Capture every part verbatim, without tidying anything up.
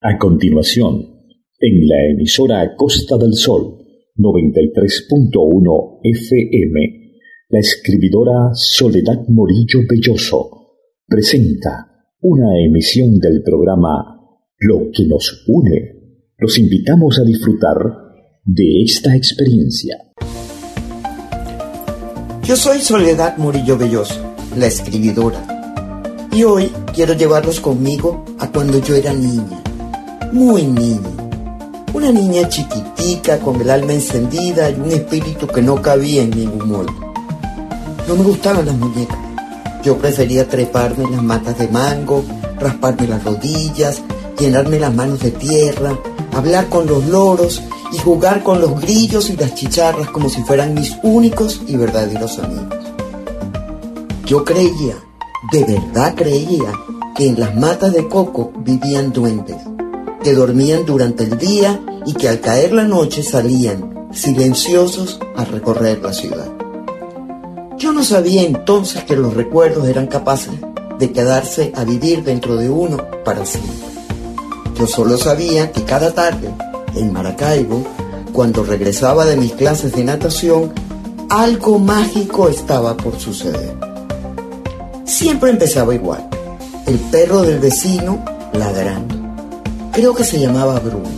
A continuación, en la emisora Costa del Sol noventa y tres punto uno F M, la escribidora Soledad Morillo Belloso presenta una emisión del programa Lo que nos une. Los invitamos a disfrutar de esta experiencia. Yo soy Soledad Morillo Belloso, la escribidora, y hoy quiero llevarlos conmigo a cuando yo era niña, muy niña, una niña chiquitica con el alma encendida y un espíritu que no cabía en ningún molde. No me gustaban las muñecas, yo prefería treparme en las matas de mango, rasparme las rodillas, llenarme las manos de tierra, hablar con los loros y jugar con los grillos y las chicharras como si fueran mis únicos y verdaderos amigos. Yo creía, de verdad creía, que en las matas de coco vivían duendes, que dormían durante el día y que al caer la noche salían, silenciosos, a recorrer la ciudad. Yo no sabía entonces que los recuerdos eran capaces de quedarse a vivir dentro de uno para siempre. Yo solo sabía que cada tarde, en Maracaibo, cuando regresaba de mis clases de natación, algo mágico estaba por suceder. Siempre empezaba igual, el perro del vecino ladrando. Creo que se llamaba Bruno.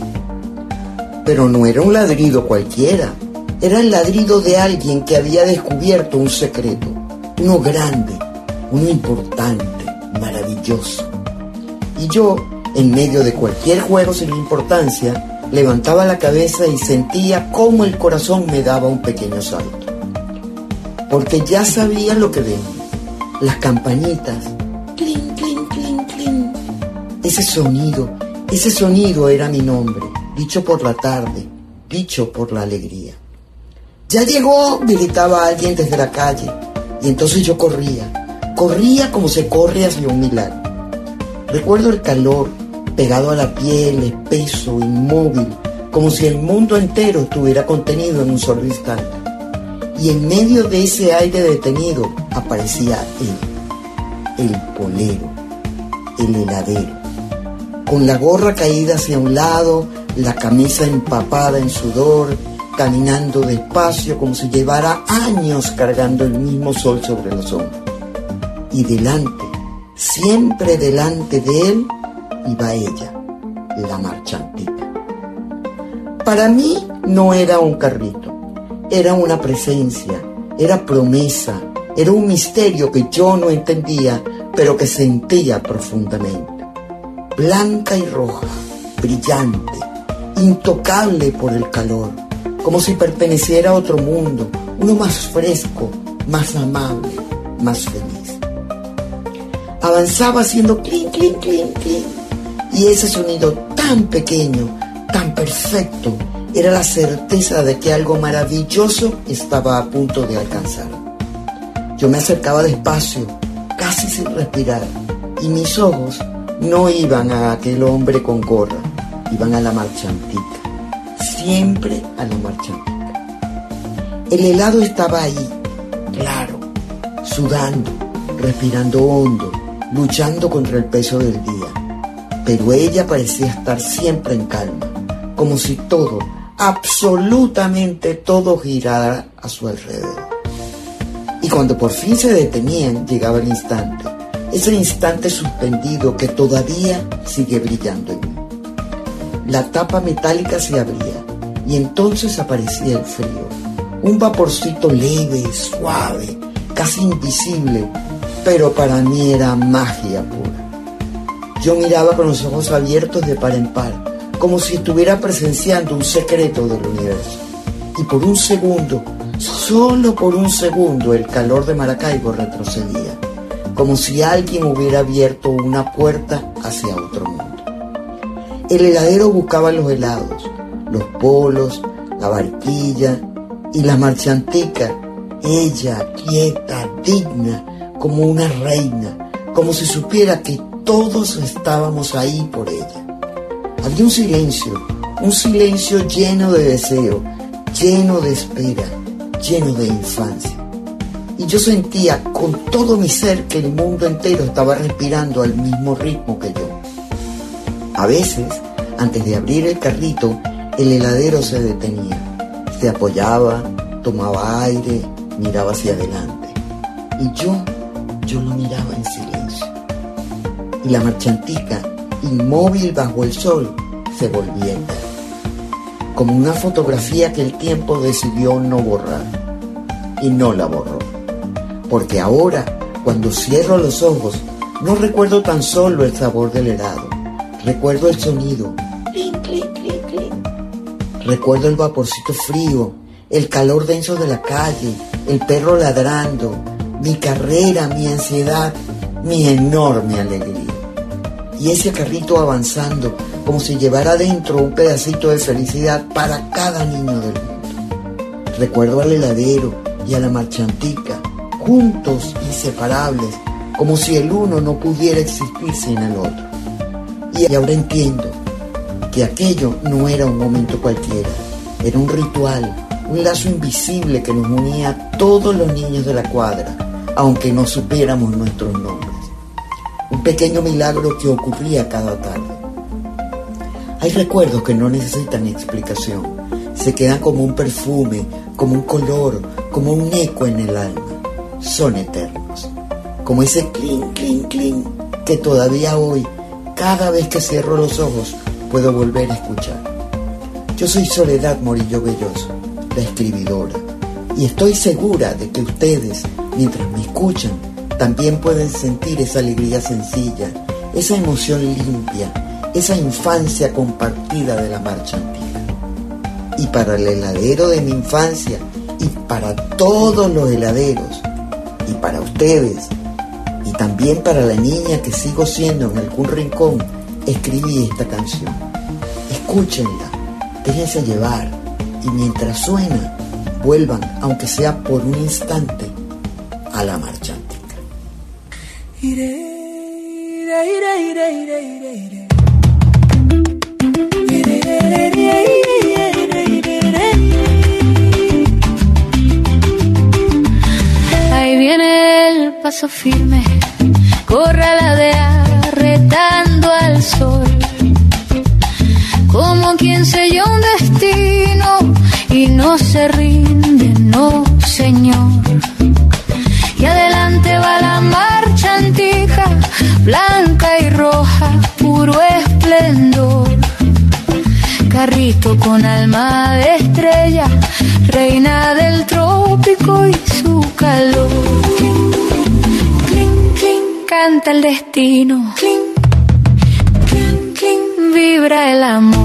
Pero no era un ladrido cualquiera, era el ladrido de alguien que había descubierto un secreto, uno grande, uno importante, maravilloso. Y yo, en medio de cualquier juego sin importancia, levantaba la cabeza y sentía cómo el corazón me daba un pequeño salto. Porque ya sabía lo que venía. Las campanitas, clink, clink, clink, clink. Ese sonido, ese sonido era mi nombre, dicho por la tarde, dicho por la alegría. ¡Ya llegó!, gritaba alguien desde la calle, y entonces yo corría, corría como se corre hacia un milagro. Recuerdo el calor, pegado a la piel, espeso, inmóvil, como si el mundo entero estuviera contenido en un solo instante. Y en medio de ese aire detenido aparecía él, el polero, el heladero, con la gorra caída hacia un lado, la camisa empapada en sudor, caminando despacio como si llevara años cargando el mismo sol sobre los hombros. Y delante, siempre delante de él, iba ella, la marchantica. Para mí no era un carrito, era una presencia, era promesa, era un misterio que yo no entendía, pero que sentía profundamente. Blanca y roja, brillante, intocable por el calor, como si perteneciera a otro mundo, uno más fresco, más amable, más feliz. Avanzaba haciendo clink, clink, clink, clink. Y ese sonido tan pequeño, tan perfecto, era la certeza de que algo maravilloso estaba a punto de alcanzar. Yo me acercaba despacio, casi sin respirar, y mis ojos no iban a aquel hombre con gorra, iban a la marchantica, siempre a la marchantica. El helado estaba ahí, claro, sudando, respirando hondo, luchando contra el peso del día. Pero ella parecía estar siempre en calma, como si todo, absolutamente todo girara a su alrededor. Y cuando por fin se detenían, llegaba el instante, ese instante suspendido que todavía sigue brillando en mí. La tapa metálica se abría y entonces aparecía el frío, un vaporcito leve, suave, casi invisible, pero para mí era magia pura. Yo miraba con los ojos abiertos de par en par, como si estuviera presenciando un secreto del universo. Y por un segundo, solo por un segundo, el calor de Maracaibo retrocedía, como si alguien hubiera abierto una puerta hacia otro mundo. El heladero buscaba los helados, los polos, la barquilla y la marchantica, ella, quieta, digna, como una reina, como si supiera que todos estábamos ahí por ella. Había un silencio, un silencio lleno de deseo, lleno de espera, lleno de infancia. Y yo sentía con todo mi ser que el mundo entero estaba respirando al mismo ritmo que yo. A veces Antes de abrir el carrito, el heladero se detenía. Se apoyaba, tomaba aire, miraba hacia adelante. Y yo, yo lo miraba en silencio. Y la marchantica, inmóvil bajo el sol, se volvía eterna. Como una fotografía que el tiempo decidió no borrar. Y no la borró. Porque ahora, cuando cierro los ojos, no recuerdo tan solo el sabor del helado. Recuerdo el sonido. Clink, clink, clink, clink. Recuerdo el vaporcito frío, el calor denso de la calle, el perro ladrando, mi carrera, mi ansiedad, mi enorme alegría. Y ese carrito avanzando como si llevara dentro un pedacito de felicidad para cada niño del mundo. Recuerdo al heladero y a la marchantica, juntos, inseparables, como si el uno no pudiera existir sin el otro. Y ahora entiendo que aquello no era un momento cualquiera, era un ritual, un lazo invisible que nos unía a todos los niños de la cuadra, aunque no supiéramos nuestros nombres. Un pequeño milagro que ocurría cada tarde. Hay recuerdos que no necesitan explicación, se quedan como un perfume, como un color, como un eco en el alma. Son eternos, como ese clink, clink, clink que todavía hoy, cada vez que cierro los ojos, puedo volver a escuchar. Yo soy Soledad Morillo Belloso, la escribidora, y estoy segura de que ustedes, mientras me escuchan, también pueden sentir esa alegría sencilla, esa emoción limpia, esa infancia compartida de la marchantica. Y para el heladero de mi infancia, y para todos los heladeros, y para ustedes, y también para la niña que sigo siendo en algún rincón, escribí esta canción. Escúchenla, déjense llevar, y mientras suena, vuelvan, aunque sea por un instante, a la marchantica. Iré, iré, iré, iré, iré, iré, iré. Iré, iré, iré, iré, iré, iré. Ahí viene el paso firme, corraladear, retando al sol, como quien selló un destino y no se rinde, no señor. Y adelante va la marchantica, blanca y roja, puro esplendor. Carrito con alma de estrella, reina del trópico y su calor. Clink, clink, canta el destino. Clink, clink, clink, vibra el amor.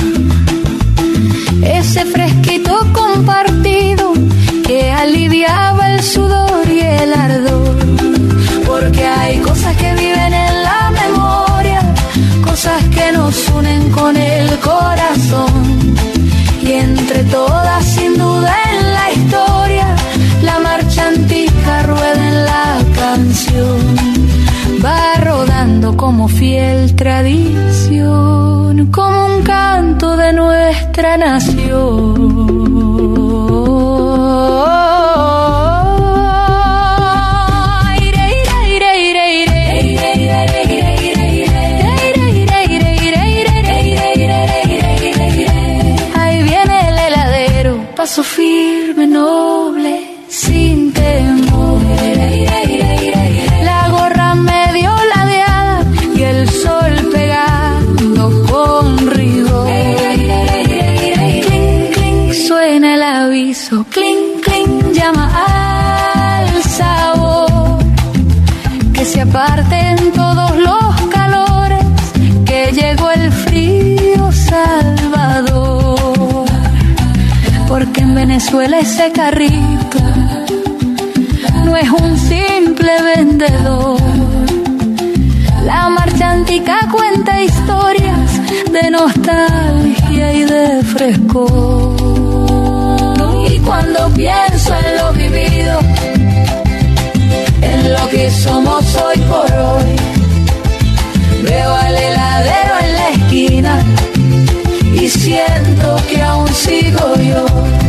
Ese fresquito compartido que aliviaba el sudor y el ardor. Porque hay cosas que viven en la memoria, cosas que nos unen con el corazón. Y entre todas, sin duda en la historia, la marchantica rueda en la canción. Va rodando como fiel tradición, como un canto de nuestra nación. Paso firme, noble, sin temor. La gorra medio ladeada y el sol pegando con rigor. Clink, clink, suena el aviso. Clink, clink, llama al sabor. Que se aparten todos los calores, que llegó el frío salvador. Porque en Venezuela ese carrito no es un simple vendedor. La marchantica cuenta historias de nostalgia y de frescor. Y cuando pienso en lo vivido, en lo que somos hoy por hoy, veo al heladero en la esquina y siento que aún sigo yo.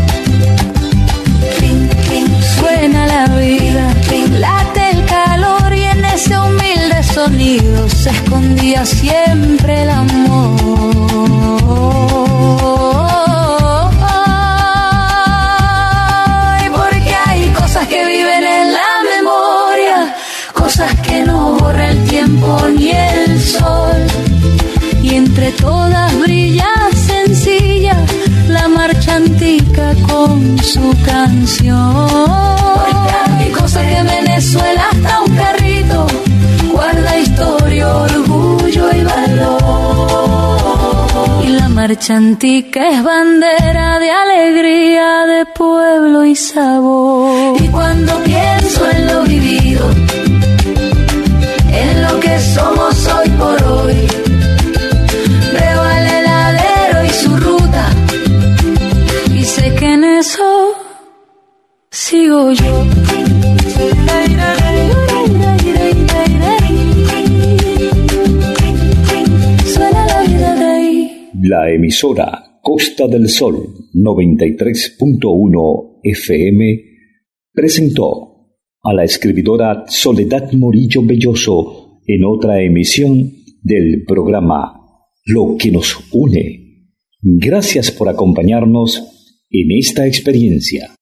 Clink, clink, suena la vida, clink, late el calor y en ese humilde sonido se escondía siempre el amor. entre todas brilla sencilla la marchantica con su canción. Porque hay cosas que en Venezuela hasta un perrito guarda historia, orgullo y valor. Y la marchantica es bandera de alegría, de pueblo y sabor. Y cuando pienso en lo vivido, en lo que somos hoy por hoy, veo al heladero y su ruta, y sé que en eso sigo yo. Suena la vida de ahí. La emisora Costa del Sol noventa y tres punto uno F M presentó a la escribidora Soledad Morillo Belloso en otra emisión del programa Lo que nos une. Gracias por acompañarnos en esta experiencia.